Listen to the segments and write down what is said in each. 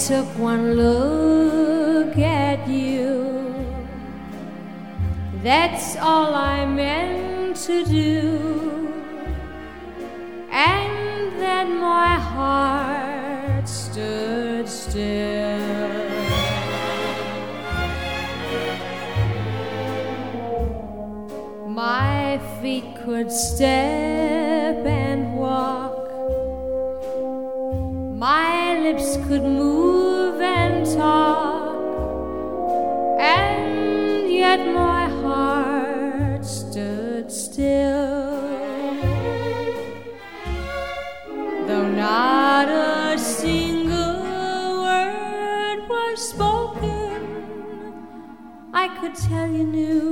took one look at you. That's all I meant to do. And then my heart stood still. My feet could step and walk, my lips could move and talk, and yet my heart stood still. Though not a single word was spoken, I could tell you knew.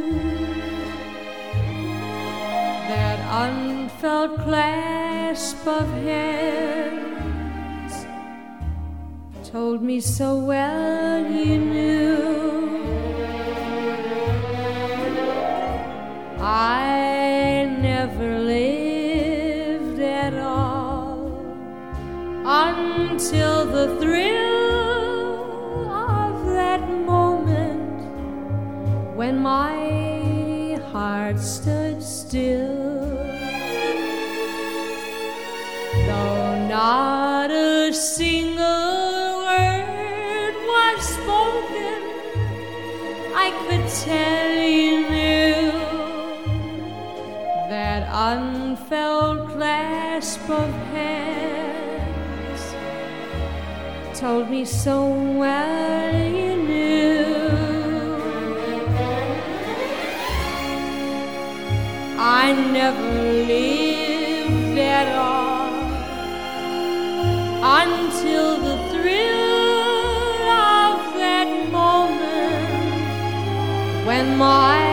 That unfelt clasp of hands told me so well you knew. I never lived at all until the thrill of that moment when my heart stood still. Though not a single word was spoken, I could tell you knew. That unfelt clasp of hands told me so well you knew. I never lived at all until the thrill of that moment when my